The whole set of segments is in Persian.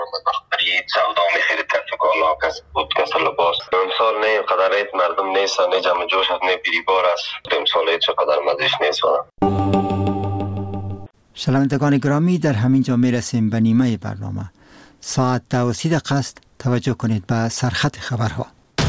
خرید سودا میخرید کسی کالا کسی بود کسی لباس. امسال نه اینقدر عید مردم نیست نه جمع جوش است نه بیریبار است. امسال عید چقدر مزه‌اش نیست. شنوندگان گرامی، در همین جا میرسیم به نیمه برنامه. ساعت 12:30 است. توجه کنید به سرخط خبرها.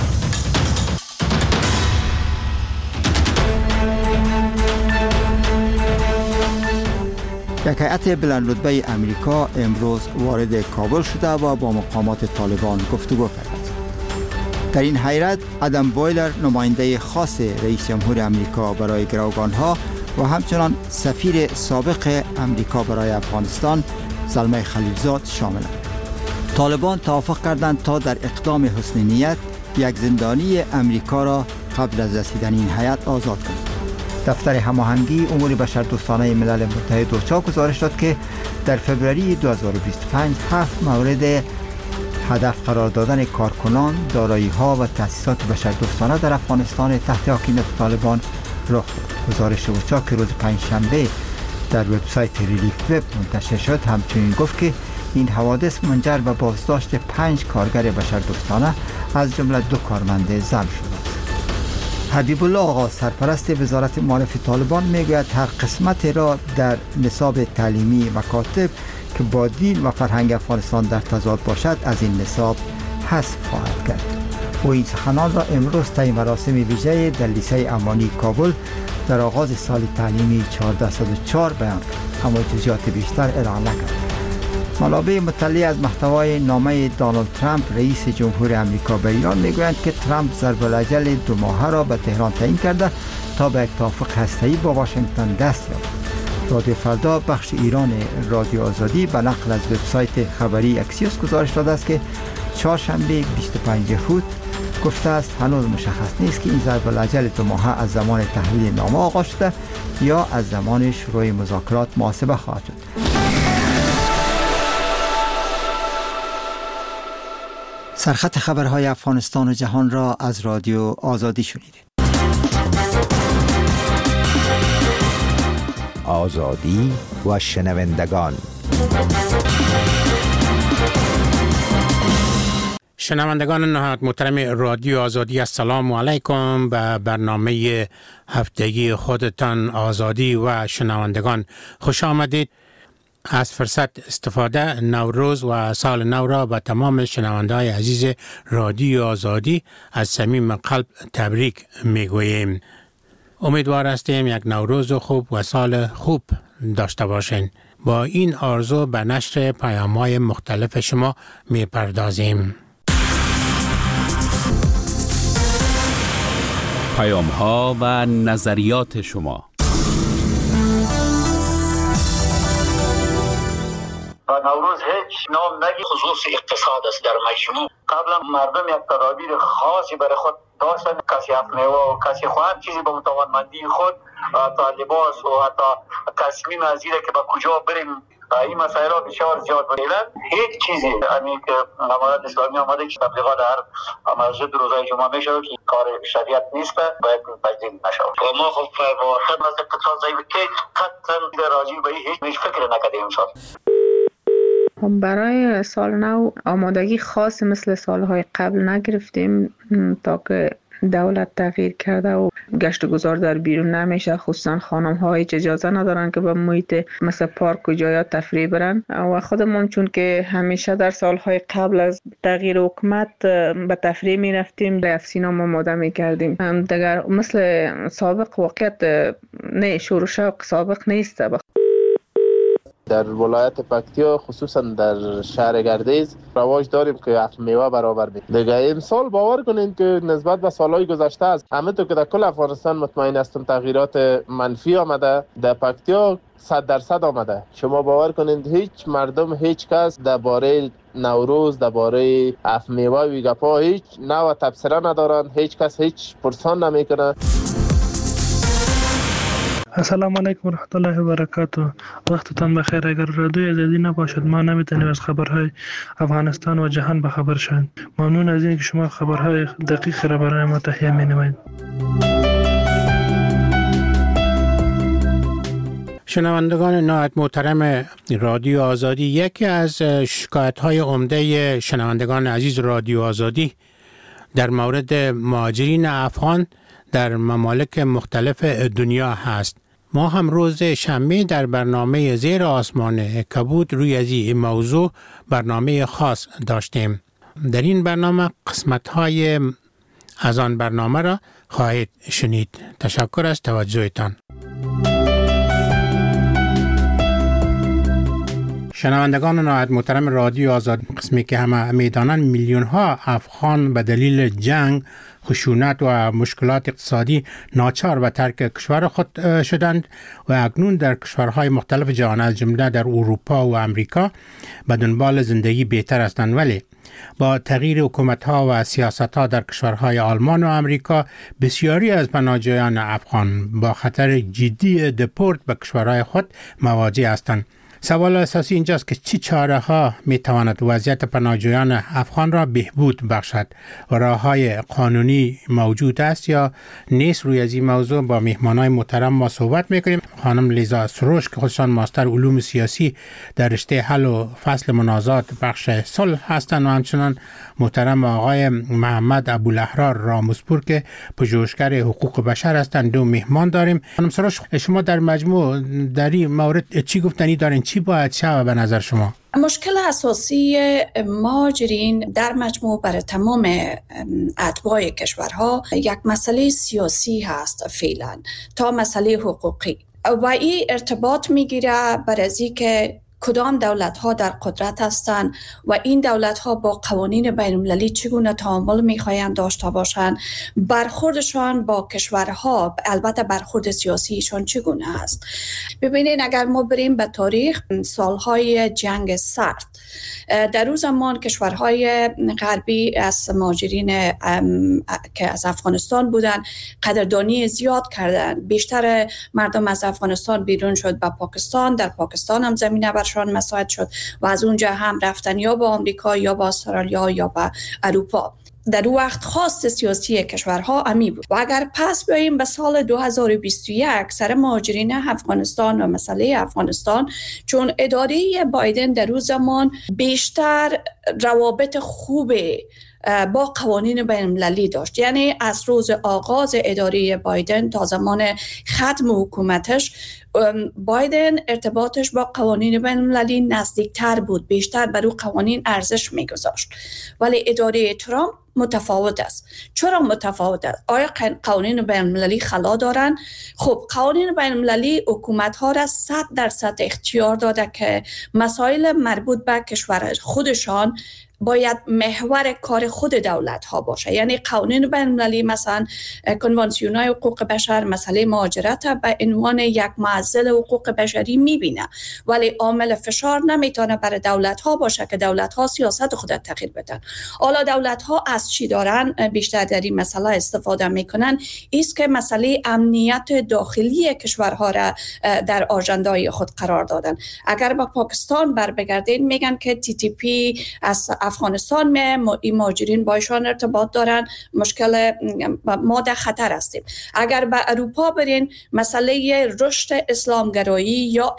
یک هیئت بلندرتبه امریکا امروز وارد کابل شده و با مقامات طالبان گفتگو کرده است. در این هیئت ادم بویلر نماینده خاص رئیس جمهور امریکا برای گروگانها و همچنان سفیر سابق امریکا برای افغانستان زلمه خلیلزاد شاملند. طالبان توافق کردند تا در اقدام حسن نیت یک زندانی امریکا را قبل از رسیدن این هیئت آزاد کنند. دفتر هماهنگی امور بشردوستانه ملل متحد اوچا گزارش داد که در فوریه 2025 7 مورد هدف قرار دادن کارکنان، دارایی‌ها و تأسیسات بشردوستانه در افغانستان تحت حاکمیت طالبان رخ داد. گزارش اوچا که روز پنجشنبه در وبسایت ریلیف وب منتشر شد همچنین گفت که این حوادث منجر به بازداشت 5 کارگر بشردوستانه از جمله 2 کارمند زن شد. حبیب الله آقا سرپرست وزارت معارف طالبان میگوید هر قسمت را در نصاب تعلیمی مکاتب که با دین و فرهنگ افغانستان در تضاد باشد از این نصاب حذف خواهد کرد. او این سخنان را امروز طی مراسم ویژه در لیسه امانی کابل در آغاز سال تعلیمی 1404 بیان کرد، اما جزئیات بیشتر اعلام نکرد. منابع مطلع از محتوای نامه دونالد ترامپ رئیس جمهور امریکا به ایران میگویند که ترامپ ضرب الاجل 2 ماهه را به تهران تعیین کرده تا به یک توافق هسته‌ای با واشنگتن دست یابد. رادیو فردا بخش ایران رادیو آزادی به نقل از وبسایت خبری اکسیوس گزارش داده است که چهارشنبه 25 یهود گفته است هنوز مشخص نیست که این ضرب الاجل 2 ماهه از زمان تحویل نامه آغاز شده یا از زمان شروع مذاکرات محاسبه خواهد شد. سرخط خبرهای افغانستان و جهان را از رادیو آزادی شنیدید. آزادی و شنوندگان. شنوندگان نهایت محترم رادیو آزادی، السلام علیکم. به برنامه هفتگی خودتان آزادی و شنوندگان خوش آمدید. از فرصت استفاده نوروز و سال نو را به تمام شنونده‌های عزیز رادیو آزادی از صمیم قلب تبریک میگوییم. امیدوار هستیم یک نوروز خوب و سال خوب داشته باشین. با این آرزو به نشر پیام‌های مختلف شما میپردازیم. پیام‌ها و نظریات شما. نوروز هیچ نام نگی، خصوص اقتصاد است. در مجموع قبلا مردم یک تدابیر خاصی برای خود داشتن، کسی میوه و کسی خواهد چیزی به توانمندی خود تا لباس و حتی تصمیم از اینه که به کجا بریم این مسائل ها بسیار زیاد بودن. هیچ چیزی همین که امارات اسلامی آمده که تبلیغات هر مسجد روزای جمعه میشه که کار شریعت نیست، باید پذیرایی نشه. و ما خب با خدمت اقتصاد ضعیف که قطعا راجع به هیچ فکر نکردیم امسال. برای سال نو آمادگی خاص مثل سالهای قبل نگرفتیم تا که دولت تغییر کرده و گشت و گذار در بیرون نمیشه، خصوصا خانم ها هیچ اجازه ندارن که به محیط مثل پارک و جایات تفریح برن و خودمون چون که همیشه در سالهای قبل از تغییر حکومت به تفریح می رفتیم، به سینما آماده می کردیم. دیگر مثل سابق واقعیت نه، شور و شوق سابق نیست. در ولایت پکتیا خصوصا در شهر گردیز رواج داریم که اصل میوه برابر بید. دیگه این سال باور کنین که نسبت به سالهای گذشته است همه تو که در کل افغانستان مطمئن هستم تغییرات منفی آمده، در پکتیا 100% آمده. شما باور کنین هیچ مردم هیچ کس درباره نوروز درباره اصل میوه و گپا هیچ نوع تبصره ندارن، هیچ کس هیچ پرسان نمیکنه. السلام علیکم و رحمت الله و برکاته. وقتتان بخیر. اگر رادیو آزادی نباشد ما نمیتونیم از خبرهای افغانستان و جهان به خبر شویم. ممنون از اینکه شما خبرهای دقیق را برای ما تهیه می‌نمایید. شنوندگان نهایت محترم رادیو آزادی، یکی از شکایت‌های عمده شنوندگان عزیز رادیو آزادی در مورد مهاجرین افغان در ممالک مختلف دنیا هست. ما هم روز شنبه در برنامه زیر آسمان کبود روی از این موضوع برنامه خاص داشتیم. در این برنامه قسمت‌های از آن برنامه را خواهید شنید. تشکر از توجهتان. شنوندگان نهایت محترم رادیو آزادی، قسمی که همه میدانند میلیون ها افغان به دلیل جنگ، خشونت و مشکلات اقتصادی ناچار به ترک کشور خود شدند و اکنون در کشورهای مختلف جهان از جمله در اروپا و امریکا به دنبال زندگی بهتر هستند. ولی با تغییر حکومت‌ها و سیاست‌ها در کشورهای آلمان و امریکا، بسیاری از پناهجویان افغان با خطر جدی دپورت به کشورهای خود مواجه هستند. سوال اساسی اینجاست که چه چاره‌ها می‌تواند وضعیت پناهجویان افغان را بهبود بخشد و راه‌های قانونی موجود است یا نیست؟ روی از این موضوع با مهمانای محترم ما صحبت می‌کنیم. خانم لیزا سروش که خودشان ماستر علوم سیاسی در رشته حل و فصل منازعات بخش صلح هستند و همچنان محترم آقای محمد ابوالاحرار راموسپور که پژوهشگر حقوق بشر هستند. دو مهمان داریم. خانم سروش، شما در مجموع در این مورد چی گفتنی دارین؟ چی باید شود به نظر شما؟ مشکل اساسی مهاجرین در مجموع برای تمام اتباع کشورها یک مسئله سیاسی هست فعلا تا مسئله حقوقی و این ارتباط میگیره برای که کدام دولت‌ها در قدرت هستند و این دولت‌ها با قوانین بین‌المللی چگونه تعامل می‌خواهند داشته باشند، برخوردشان با کشورها، البته برخورد سیاسیشان چگونه است. ببینید اگر ما بریم به تاریخ سالهای جنگ سرد، در اون زمان کشورهای غربی از مهاجرین که از افغانستان بودند قدردانی زیاد کردند. بیشتر مردم از افغانستان بیرون شد به پاکستان، در پاکستان هم زمینه برشان مساعد شد و از اونجا هم رفتن یا به آمریکا یا به استرالیا یا به اروپا. در اون وقت خواست سیاسی کشورها امی بود. و اگر پس بیاییم به سال 2021 سر مهاجرین افغانستان و مسئله افغانستان، چون اداره بایدن در اون زمان بیشتر روابط خوبه با قوانین بین‌المللی داشت، یعنی از روز آغاز اداره بایدن تا زمان ختم حکومتش بایدن ارتباطش با قوانین بین‌المللی نزدیکتر بود، بیشتر بر او قوانین ارزش می‌گذاشت. ولی اداره ترامپ متفاوت است. چرا متفاوت است؟ آیا قوانین بین‌المللی خلا دارند؟ خب قوانین بین‌المللی حکومت‌ها را 100% اختیار داده که مسائل مربوط به کشور خودشان باید محور کار خود دولت ها باشه. یعنی قوانین بین‌المللی مثلا کنوانسیون های حقوق بشر مسئله مهاجرت به عنوان یک معضل حقوق بشری میبینه، ولی عامل فشار نمیتونه برای دولت ها باشه که دولت ها سیاست خود تغییر بدن. حالا دولت ها از چی دارن بیشتر در این مسئله استفاده میکنن؟ است که مسئله امنیت داخلی کشورها را در آژندای خود قرار دادن. اگر با پاکستان بر بگردین میگن که TTP از افغانستان مهاجرین با ایشان ارتباط دارن، مشکل ما در خطر هستیم. اگر به اروپا برین مسئله رشد اسلامگرایی یا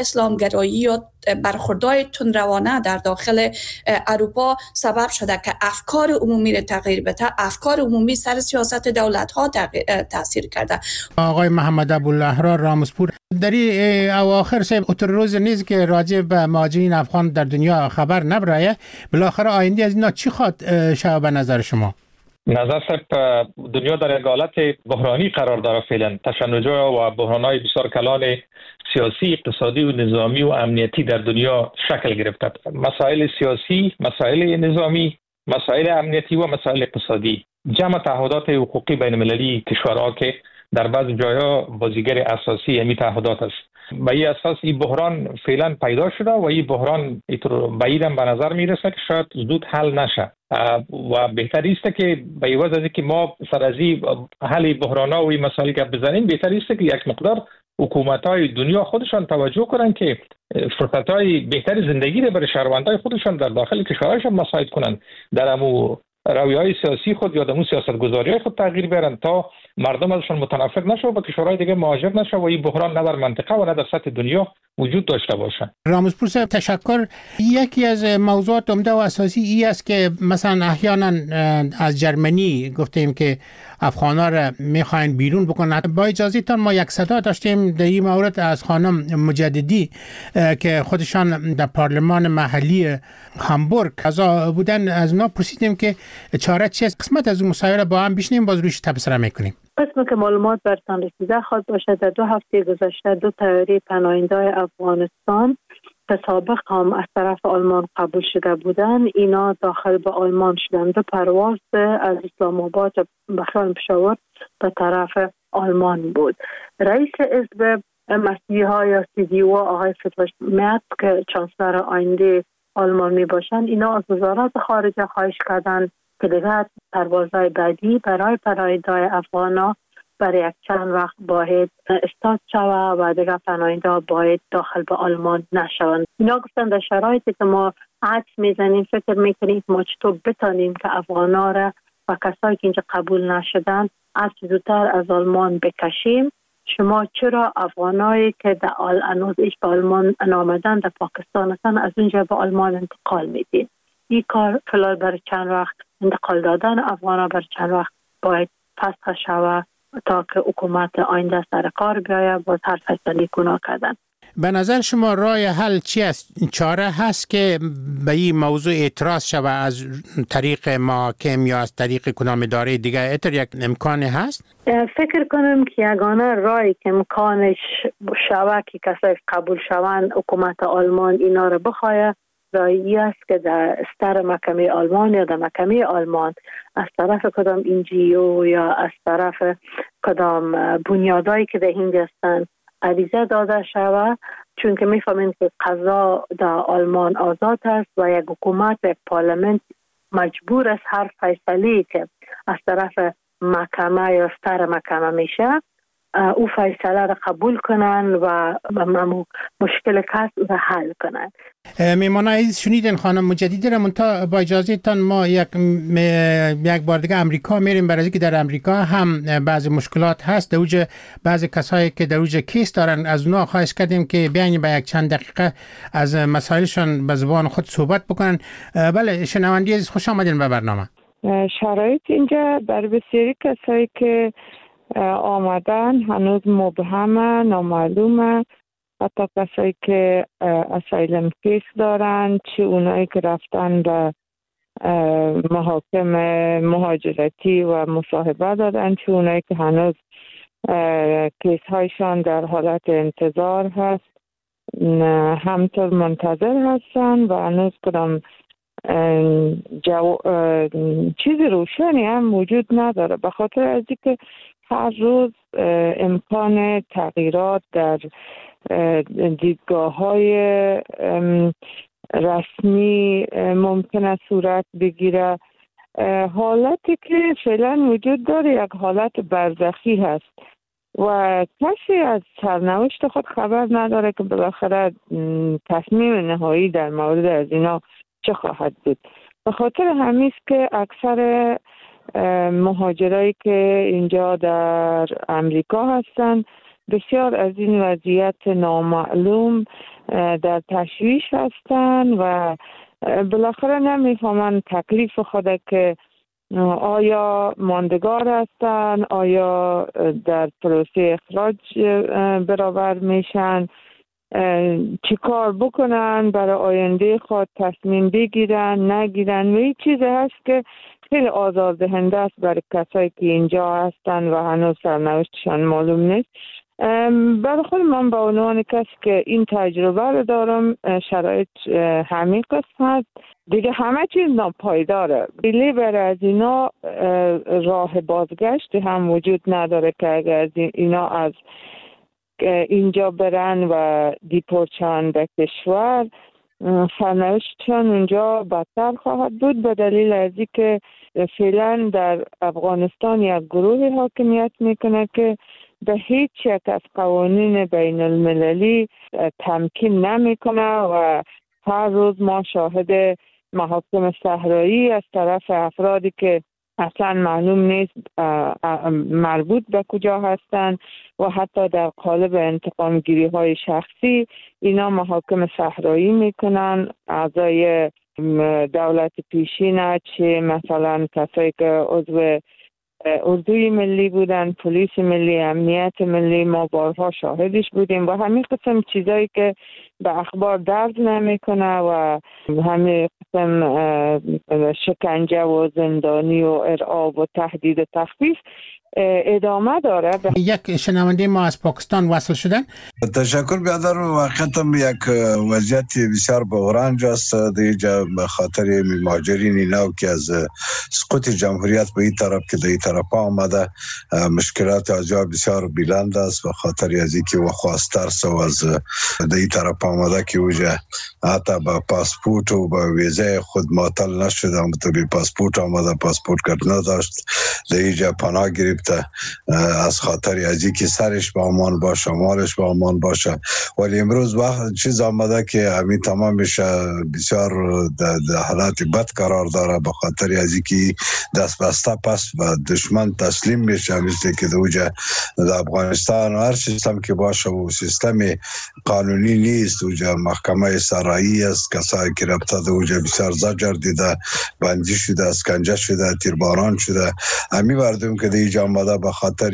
برخوردهای تندروانه در داخل اروپا سبب شده که افکار عمومی را تغییر بده. افکار عمومی سر سیاست دولت ها تاثیر کرده. آقای محمد ابوالاحرار راموسپور، در این اواخر سه اتر روز نیست که راجع به مهاجرین افغان در دنیا خبر نبرایه، بالاخره آینده از اینا چی خواد شود به نظر شما؟ نظر صاحب، دنیا در یک حالت بحرانی قرار داره فعلا. تشنج‌ها و بحران‌های بسیار کلان سیاسی، اقتصادی و نظامی و امنیتی در دنیا شکل گرفته. مسائل سیاسی، مسائل نظامی، مسائل امنیتی و مسائل اقتصادی، جمع تعهدات حقوقی بین المللی کشورها که در بعض جاها بازیگر اساسی همین تعهدات است. به این اساس این بحران فعلا پیدا شده و این بحران بعیدم به نظر میرسه که شاید زود حل نشه و بهتر است که به عوض از اینکه ما سر از حل بحران‌ها و این مسائلی که بزنیم، بهتر است که یک مقدار حکومت‌های دنیا خودشان توجه کنند که فرصت‌های بهتر زندگی را برای شهروندان خودشان در داخل کشورشان مساعد کنند. در امو رویه‌های سیاسی خود یا دمو سیاست‌گذاری‌های خود تغییر بیارن تا مردم ازشون متنفر نشه و به کشورهای دیگه مهاجر نشه و این بحران نه در منطقه و نه در سطح دنیا وجود داشته باشه. رامزپور صاحب تشکر. یکی از موضوعات عمده و اساسی این است که مثلا احیانا از جرمنی گفتیم که افغانا را میخواین بیرون بکنن. با اجازه تان ما یک صدا داشتیم در این مورد از خانم مجددی که خودشان در پارلمان محلی هامبورگ اعضا بودن. از اونا پرسیدیم که چاره چیست. قسمت از اون مصاحبه با هم بشنیم باز روش تبصره میکنیم. قسمی که معلومات برتان رسیده خواهد باشد در 2 هفته گذشته 2 طیاره پناهنده‌های افغانستان که سابق هم از طرف آلمان قبول شده بودند اینا داخل به آلمان شدند. 2 پرواز از اسلام آباد به پشاور به طرف آلمان بود. رئیس حزب مسیحا یا CDU آقای فتوش میاد که چانسلر آینده آلمان می باشند اینا از وزارت خارجه خواهش کردند که دیگر پروازهای بعدی برای پناهنده‌های افغانا برای یک چند وقت باید استارت شود و دیگر پناهنده‌ها باید داخل به آلمان نشوند. اینا گفتن در شرایطی که ما عکس میزنیم فکر میکنیم ما چطور بتانیم که افغانا را و کسایی که اینجا قبول نشدن از زودتر از آلمان بکشیم. شما چرا افغانایی که در هنوز به آلمان نامدن در پاکستان هستن از اونجا به آلمان انتقال میدین؟ این کار فلال برای چند وقت انتقال دادن افغانا برای چند وقت باید فسخ شود تا که حکومت آینده سر کار بیاید باز هر فیصله گناه کردن. به نظر شما راه حل چی است؟ چاره هست که به این موضوع اعتراض شود از طریق محاکم یا از طریق کدام اداره دیگه؟ اتر یک امکان هست؟ فکر کنم که یگانه راهی که امکانش شود که کسایی قبول شوند حکومت آلمان اینا رو بخواهد راهی است که در استر محکمه آلمان یا در محکمه آلمان از طرف کدام NGO یا از طرف کدام بنیادایی که در هند هستند عریضه داده شود، چون که میفهمیم که قضا در آلمان آزاد است و یک حکومت و یک پارلمنت مجبور است هر فیصله که از طرف محکمه یا استر محکمه میشه او فیصله را قبول کنن و مشکل کس را حل کنن. میمانا عزیز شنیدین خانم مجددی را منتها با اجازه تان ما یک بار دیگه امریکا میریم برای که در امریکا هم بعضی مشکلات هست. در اوج بعضی کسایی که در اوج کیس دارن از اونا خواهش کردیم که بیاین با یک چند دقیقه از مسائلشون به زبان خود صحبت بکنن. بله شنوندی عزیز خوش آمدین به برنامه. شرایط اینجا بر بسیاری کسایی که آمدن هنوز مبهمه، نامعلومه. حتی کسایی که اسایلم کیس دارن، چه اونایی که رفتن به محاکم مهاجرتی و مصاحبه دادن، چه اونایی که هنوز کیس هایشان در حالت انتظار هست، همطور منتظر هستن و هنوز کدام چیزی روشنی هم وجود نداره، به خاطر از اینکه هر روز امکان تغییرات در دیدگاه‌های رسمی ممکنه صورت بگیره. حالتی که فعلا وجود داره یک حالت برزخی هست و کسی از سرنوشت خود خبر نداره که بالاخره تصمیم نهایی در مورد از اینا چه خواهد بود. به خاطر همین است که اکثر مهاجرایی که اینجا در امریکا هستند بسیار از این وضعیت نامعلوم در تشویش هستند و بالاخره نمیفهمند تکلیف خود که آیا ماندگار هستند، آیا در پروسه اخراج برابر میشن، چی کار بکنن برای آینده خود، تصمیم بگیرن نگیرن. و این چیزی هست که خیلی آزاردهنده است برای کسایی که اینجا هستن و هنوز سرنوشتشان معلوم نیست. برای خود من به عنوان کسی که این تجربه رو دارم، شرایط همین قسم هست دیگه، همه چیز ناپایداره. بیلی برای از اینا راه بازگشت هم وجود نداره که اگر از اینا از اینجا برن و دیپورتشان به کشور، سرنوشتشان اونجا بدتر خواهد بود، به دلیل از اینکه فعلا در افغانستان یک گروه حاکمیت میکنه که به هیچ یک از قوانین بین المللی تمکین نمیکنه و هر روز ما شاهد محاکم صحرایی از طرف افرادی که اصلا معلوم نیست مربوط به کجا هستند و حتی در قالب انتقام گیری های شخصی اینا محاکم صحرایی میکنن. اعضای دولت پیشین چه مثلا کسایی که عضو اردوی ملی بودن، پلیس ملی، امنیت ملی، ما بارها شاهدش بودیم و همین قسم چیزایی که به اخبار درد نمیکنه و همین قسم شکنجه و زندانی و ارعاب و تهدید و تخفیف ادامه داره. یک شنونده ما از پاکستان وصل شدن. تشکر بیادر. واقعا یک وضعیت بسیار بحران است دیگه به خاطر مهاجرین نو که از سقوط جمهوریت به این طرف که در این طرف آمده مشکلات از جا بسیار بلند است به خاطر از اینکه و خواستر سو از در این طرف آمده که اوجه حتی با پاسپورت و با ویزه خود معطل نشده تو بی پاسپورت آمده پاسپورت کرد نداشت در اینجا پناه گرفت از خاطر از اینکه سرش با امان باشه مالش با امان باشه. ولی امروز وقت چیز آمده که همین تمامش بسیار در حالت بد قرار داره به خاطر از اینکه دست بسته پس و دشمن تسلیم میشه مثل که در افغانستان هر سیستم که باشه و سیستم قانونی نیست. اوجا محکمه سرایی است، کسایی که رفته در اوجا بسیار زجر دیده، بندی شده، اسکنجه شده، تیرباران شده. همین مردم که دیگه آمده به خاطر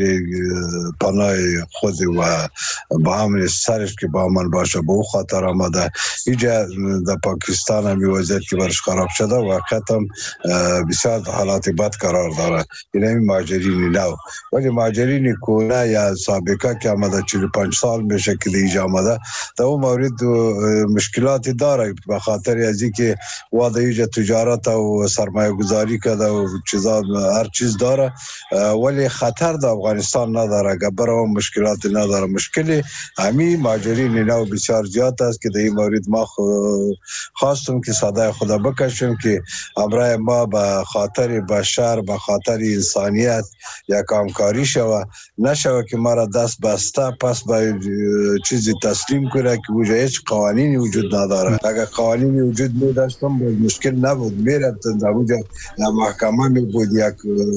پناه خود و با امن سرش که با من باشه به او خاطر آمده. اینجا در پاکستان همی وضعیت که برش خراب شده و ختم بسیار حالات بد قرار داره. این مهاجرین نو. ولی مهاجرین کونه یا سابقه که آمده 45 سال میشه که دیگه آمده در اون مورد مشکلاتی داره به خاطر از اینکه واده اینجا تجارت و سرمایه گذاری کرده و چیزا هر چیز داره ولی خطر در افغانستان نداره، گبر و مشکلات نداره. مشکلی همین مهاجرین نو بسیار زیاد است که در این مورد ما خواستم که صدای خدا بکشیم که امرای ما به خاطر بشر به خاطر انسانیت یک همکاری شوه، نشوه که ما را دست بسته پس به چیزی تسلیم کنه که وجود هیچ قوانینی وجود نداره. اگر قوانینی وجود می داشتم مشکل نبود، میرفتن در وجود محکمه می بود، یک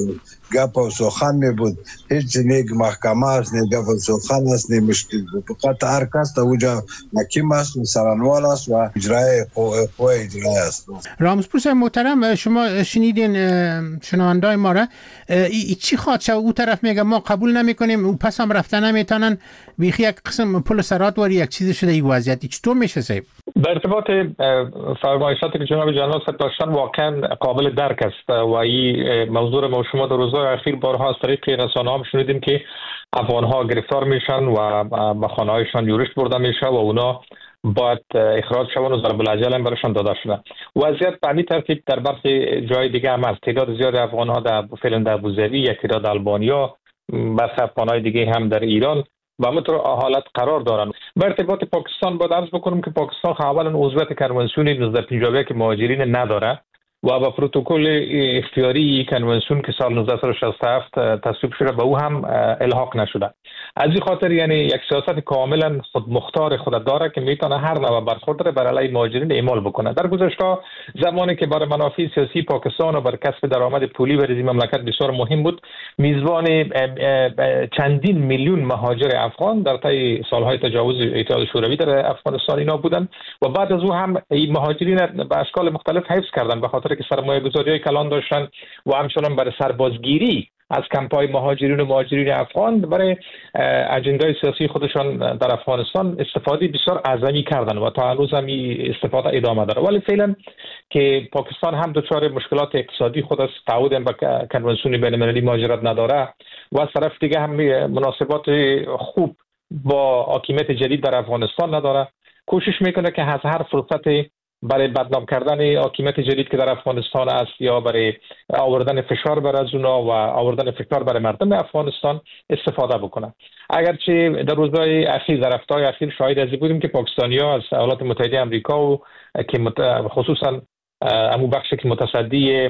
گپ و سخن می بود، هیچ نیک محکمه است، نیک گپ و سخن است، نیک مشکل بود. فقط هر کس در وجود محکم است، سرانوال است و اجرای قوه اجرای است. رامزپور صاحب محترم، شما شنیدین شنوندای ما را، چی خواد شد؟ او طرف میگه ما قبول نمی کنیم، او پس هم رفتن نمیتونن، بیخی یک قسم پل سرات واری یک چیز شده این وضعیتی. چطور میشه صاحب؟ در ارتباط فرمایشاتی که جناب جنرال صاحب داشتن واقعا قابل درک است و این موضوع ما شما در روزهای اخیر بارها از طریق رسانه‌ها هم شنیدیم که افغان‌ها گرفتار میشن و به خانه‌هایشان یورش برده میشه و اونا باید اخراج شون و ضرب العجل هم برشان داده شده. وضعیت به همین ترتیب در برخی جای دیگه هم هست. تعداد زیاد افغان‌ها در فعلا در ابوظبی، یک تعداد آلبانیا، برخی افغان‌های دیگه هم در ایران و همینطور حالت قرار دارن. به ارتباط پاکستان باید عرض بکنم که پاکستان اولا عضویت کنوانسیون 1951 که مهاجرین نداره و با پروتکل اختیاری کنوانسیون که سال 1967 تصویب شده به او هم الحاق نشده. از این خاطر یعنی یک سیاست کاملا خودمختار خود داره که میتونه هر نوع برخورد را بر علیه مهاجرین اعمال بکنه. در گذشته زمانی که برای منافع سیاسی پاکستان و برای کسب درآمد پولی برای این مملکت بسیار مهم بود، میزبان چندین میلیون مهاجر افغان در طی سالهای تجاوز اتحاد شوروی در افغانستان اینا بودن و بعد از او هم این مهاجرین به اشکال مختلف حفظ کردن به خاطر که سرمایه‌گذاری‌های کلان داشتن و همچنان برای سربازگیری از کمپ‌های مهاجرین افغان برای اجندای سیاسی خودشان در افغانستان استفاده بسیار اعظمی کردن و تا هنوز هم استفاده ادامه داره. ولی فعلا که پاکستان هم دچار مشکلات اقتصادی خود است، تعهد به کنوانسیون بین‌المللی مهاجرت نداره و از طرف دیگه هم مناسبات خوب با حاکمیت جدید در افغانستان نداره، کوشش میکنه که از هر فرصتی برای بدنام کردن حاکمیت جدید که در افغانستان است یا برای آوردن فشار بر از اونا و آوردن فشار برای مردم افغانستان استفاده بکنه. اگرچه در روزهای اخیر در هفته‌های اخیر شاهد از بودیم که پاکستانی‌ها از ایالات متحده آمریکا و که خصوصا امو بخشی که متصدی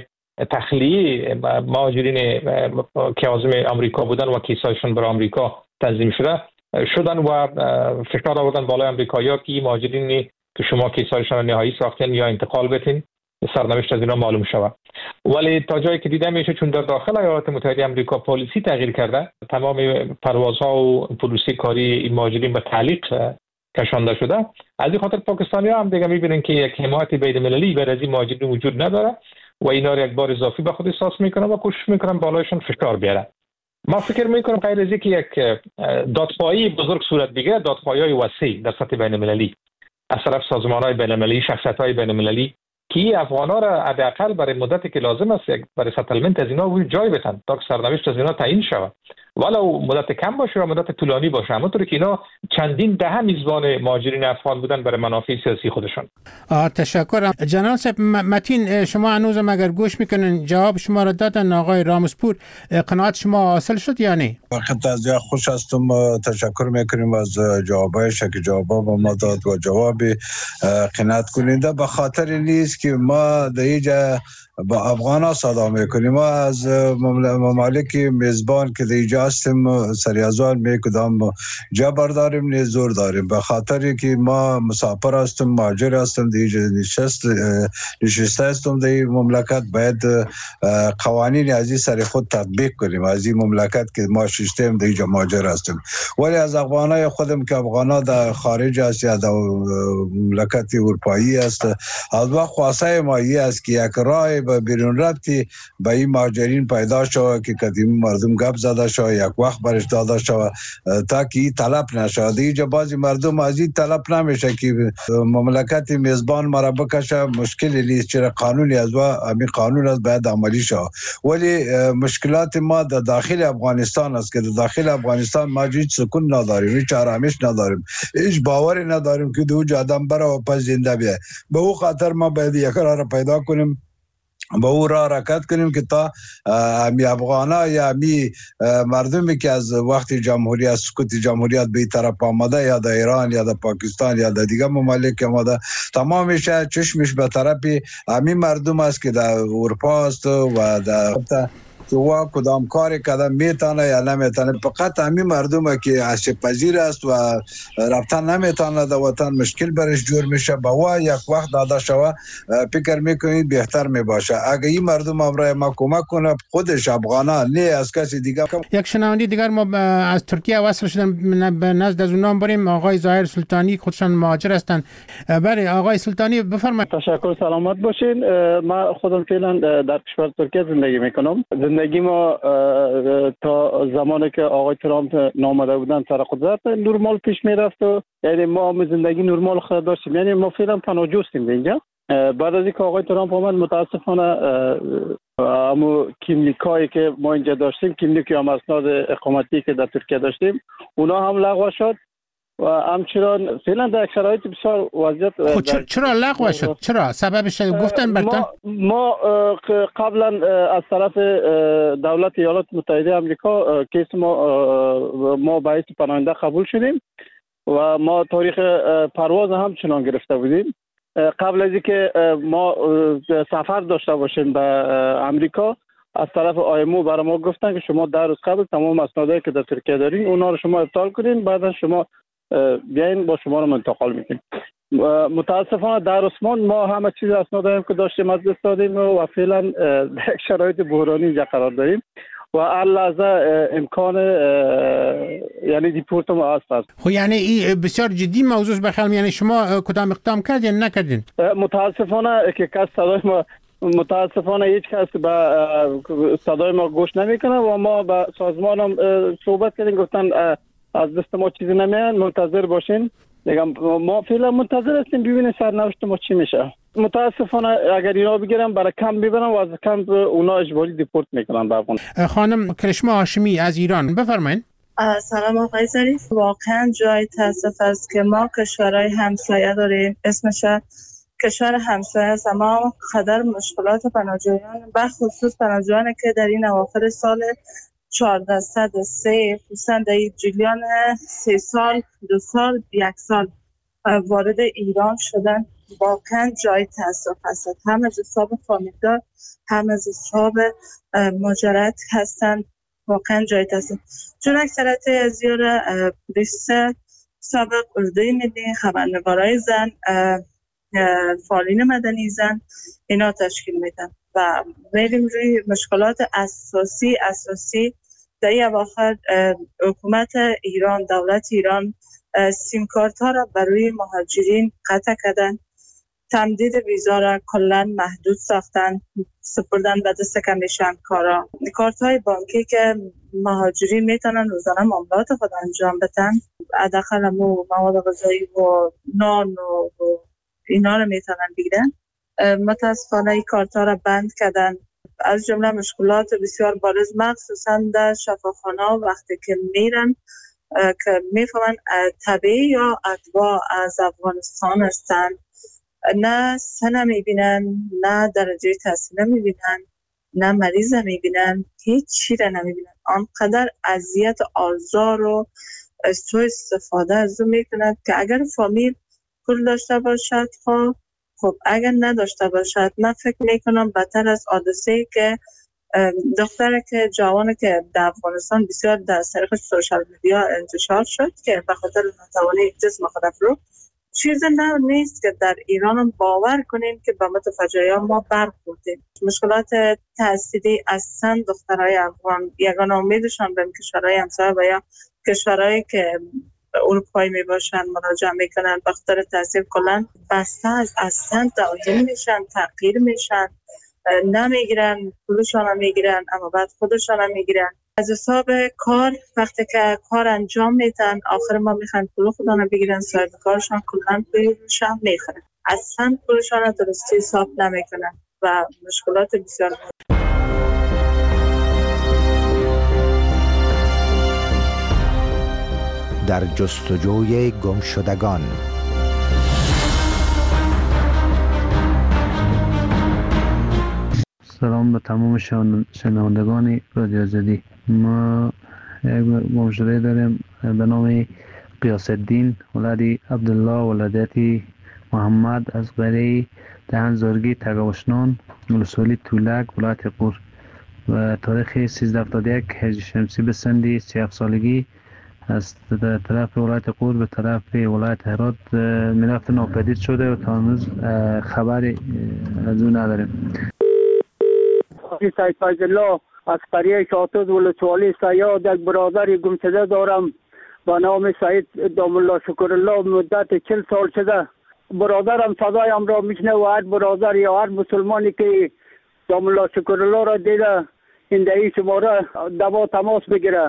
تخلیه مهاجرین که عازم آمریکا بودن و کیسایشون برای آمریکا تنظیم شدن و فشار آوردن بالای آمریکایی‌ها که مهاجرین که شما کیسایشان نهایی ساختین یا انتقال بتین سرنوشت از اینا معلوم شود. ولی تا جایی که دیده میشه چون در داخل ایالات متحده آمریکا پالیسی تغییر کرده، تمام پروازها و پلیسی کاری این مهاجرین به تعلیق کشانده شده. از این خاطر پاکستانی‌ها هم دیگه می‌بینن که یک حمایت بین‌المللی برای این مهاجرین وجود نداره و اینا رو یک بار اضافی به خود احساس میکنن و کوشش میکنن بالایشون فشار بیارن. ما فکر میکنم غیر از اینکه یک دادخواهی بزرگ صورت بگیره، دادخواهی‌های وسیع در سطح بین‌المللی از طرف سازمان‌های بین‌المللی، شخصیت‌های بین‌المللی که افغان‌ها را حداقل برای مدتی که لازم است برای ستلمنت از اینا روی جای بتن تا که سرنوشت از اینا تعیین شود، ولو مدت کم باشه یا مدت طولانی باشه، همونطوری که اینا چندین دهه میزبان مهاجرین افغان بودن برای منافع سیاسی خودشان. تشکرم جناب صاحب. متین، شما هنوزم اگر گوش میکنین جواب شما را دادن آقای رامسپور، قناعت شما حاصل شد یا نه؟ وقت از یا خوش هستم، تشکر میکنیم از جوابایش که جواب ما داد و جواب قناعت کننده به خاطر نیست که ما در اینجا با افغان صدا میکنیم. ما از ممالک میزبان که در اینجا هستیم سریازوال میکدام جبر داریم نه زور داریم، به خاطر که ما مسافر هستیم، مهاجر هستیم، در اینجا نشسته هستیم در این مملکت، باید قوانین از این سر خود تطبیق کنیم. از این مملکت که ما ششتیم در اینجا مهاجر هستیم، ولی از افغانای خودم که افغانا در خارج است یا در مملکت اروپایی است، از وقت خواسته ما است که یک راه به بیرون رفتی به این مهاجرین پیدا شود که قدیم مردم گپ زده شود، یک وقت برش داده شود تا که این طلب نشود. اینجا بعضی مردم از این طلب نمیشه که مملکت میزبان مرا بکشه، مشکلی نیست، چرا قانونی از و همین قانون از باید عملی شود. ولی مشکلات ما در داخل افغانستان است که در داخل افغانستان ما هیچ سکون نداریم، هیچ آرامش نداریم، هیچ باوری نداریم که دو آدم بره و پس زنده بیه. به او خاطر ما باید یک راه را پیدا کنیم، با او را حرکت کنیم که تا همی افغانا یا همی مردمی که از وقت جمهوریت سقوط جمهوریت به طرف آمده یا در ایران یا در پاکستان یا در دیگه ممالک آمده، تمامش چشمش به طرف همی مردم است که در اروپا است و در و کدام کاری کدام میتونه یا نمیتونه. فقط همین مردمه که عشق پذیر است و رفتن نمیتونه در وطن مشکل برش جور میشه، با و یک وقت داده شوه فکر میکنید بهتر میباشه. اگه این مردم امرای ما کمک کنه، خودش افغانا نه از کسی دیگه. یک شنونده دیگر ما از ترکیه وصل شدن، به نزد از اونام بریم. آقای ظاهر سلطانی خودشان مهاجر هستند. بله آقای سلطانی بفرمایید. تشکر، سلامت باشین. من خودم فعلا در کشور ترکیه زندگی میکنم. زندگی ما تا زمانی که آقای ترامپ نامده بودن سر قدرت نرمال پیش میرفت و یعنی ما زندگی نرمال خود داشتیم، یعنی ما فعلا پناهجوستیم اینجا. بعد از اینکه آقای ترامپ اومد متاسفانه همو کیملیکایی که ما اینجا داشتیم، کیملیک هم اسناد اقامتی که در ترکیه داشتیم، اونا هم لغو شد و همچنان فعلا در شرایط بسیار وضعیت. چرا لغو شد؟ چرا سببش گفتن برتن؟ ما قبلا از طرف دولت ایالات متحده آمریکا کیس ما باعث پناهنده قبول شدیم و ما تاریخ پرواز همچنان گرفته بودیم. قبل از اینکه ما سفر داشته باشیم به آمریکا، از طرف آیمو برای ما گفتن که شما در روز قبل تمام اسنادایی که در ترکیه دارین اونا رو شما ابطال کنین، بعد از شما بیاین با شما رو انتقال میکنیم. متاسفانه در عثمان ما همه چیز اسنادایی که داشتیم از دست دادیم و فعلا در شرایط بحرانی اینجا قرار داریم و هر لحظه امکان یعنی دیپورت ما هست. خب یعنی این بسیار جدی موضوع بخیر. یعنی شما کدام اقدام کردین نکردین؟ متاسفانه که کس صدای ما متاسفانه هیچ کس به صدای ما گوش نمیکنه و ما با سازمان هم صحبت کردیم، گفتن از دست ما چیزی نمیاد، منتظر باشین. میگم ما فعلا منتظر هستیم ببینیم سرنوشت ما چی میشه. متاسفانه اگر اینا بگیرن برای کم ببرن و از کم اونا اجباری دیپورت میکنن به افغانستان. خانم کرشما هاشمی از ایران بفرمایید. سلام آقای ظریف. واقعا جای تاسف است که ما کشورهای همسایه داریم، اسمش کشور همسایه است، اما قدر مشکلات پناهجویان بخصوص پناهجویانی که در این اواخر سال 1403 خصوصا در جریان 3 سال 2 سال 1 سال وارد ایران شدن، واقعا جای تاسف است. هم از حساب فامیلدار هم از حساب مهاجرت هستند، واقعا جای تاسف. چون اکثریت از پلیس سابق، اردوی ملی، خبرنگارای زن فعالین مدنی زن اینا تشکیل میدن و میریم روی مشکلات اساسی در این اواخر حکومت ایران، دولت ایران سیم کارت ها را برای مهاجرین قطع کردن، تمدید ویزا را کلا محدود ساختن، سپردن به دست کمیشن کارا. کارت های بانکی که مهاجرین میتونن روزانه معاملات خود انجام بدن، حداقل مواد غذایی و نان و اینا رو میتونن بگیرن. متاسفانه این کارت ها را بند کردن. از جمله مشکلات بسیار بارز مخصوصا در شفاخانه وقتی که میرن که میفهمن طبیعی یا اتباع از افغانستان هستن، نه سن میبینن، نه درجه تحصیل میبینن، نه مریض میبینن، هیچ چی را نمیبینن. آنقدر اذیت آزار و سوء استفاده از اون میکنند که اگر فامیل پول داشته باشد خب اگر نداشته باشد، من فکر میکنم بدتر از حادثه‌ای که دختره که جوانه که در افغانستان بسیار در طریق سوشال میدیا انتشار شد که به خاطر ناتوانی جسم خود افروخت. چیز نه نیست که در ایران هم باور کنیم که به متفجعه ما برخوردیم. مشکلات تحصیلی اصلا دخترای افغان یگانه امیدشان به کشورهای همسایه و یا کشورهایی که اروپایی می باشن مراجعه میکنن، به خاطر تحصیل کلا بسته از اصلا دائم میشن، تغییر میشن، نمیگیرن، پولشان هم میگیرن اما بعد خودشان هم میگیرن. از حساب کار وقتی که کار انجام میدن آخر ما میخوان پول خودشان رو بگیرن، صاحب کارشان کلا پولشان میخورن، اصلا پولشان رو درستی حساب نمیکنن و مشکلات بسیار. در جستجوی گمشدگان. سلام به تمام شنوندگان رادیو آزادی. ما یک گمشده داریم به نام قیاس الدین ولدی عبدالله ولادتی محمد از قریه دهن زارگی تگاوشنان ولسوالی تولک ولایت قور و تاریخ 1371 هجری شمسی به سن 37 سالگی از طرف ولایت قور به طرف ولایت هرات میرفت ناپدید شده و تا هنوز خبری از اون نداریم. سید فیض الله از قریه شاتوز ولسوالی سیاد یک برادر گمشده دارم با نام سید دامالله شکرالله. مدت 40 سال شده برادرم صدایم را میشنه و هر برادر یا هر مسلمانی که دامالله شکرالله را دیده این دهی شماره دوا تماس بگیره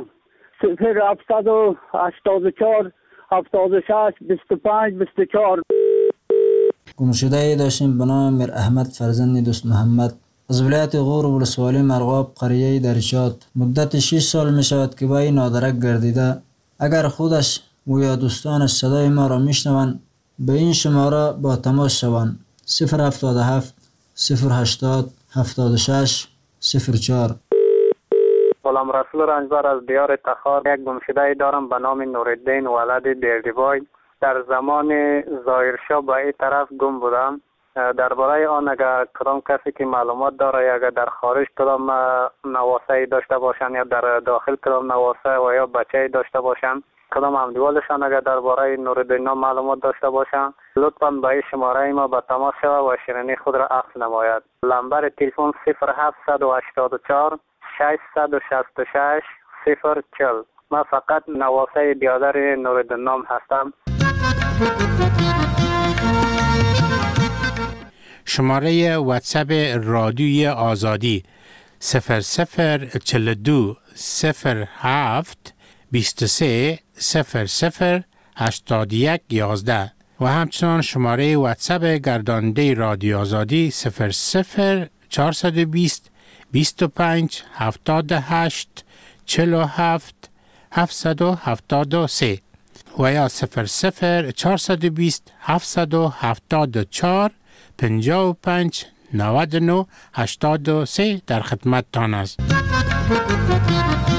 0784 76 25 24. گمشده داشتیم به نام میر احمد فرزند دوست محمد از ولایت غور ولسوالی مرغاب قریه دریچات. مدت 6 سال می شود که با این نادرک گردیده. اگر خودش و یا دوستانش صدای ما را میشنوند به این شماره با تماس شوند 077 080 76 04. غلام رسول رنجبر از دیار تخار. یک گمشده دارم به نام نورالدین ولد دیردیبای. در زمان ظاهرشاه به این طرف گم بودم. درباره آن اگر کدام کسی که معلومات داره اگر در خارج کدام نواسه داشته باشن یا در داخل کدام نواسه و یا بچه داشته باشن، کدام همدیوالشان اگر درباره نورالدین معلومات داشته باشن، لطفاً به این شماره ما به تماس شود و شیرینی خود را عکس نماید. نمبر تلفن 0784 666 040. من فقط نواسه بیادر نورالدین هستم. شماره واتساپ رادیوی آزادی 0042 07 23 00 81 11 و همچنان شماره واتساپ گرداننده رادیو آزادی 00 420 25 78 47 773 و یا 00 420 774 55 99 83 در خدمت تان است.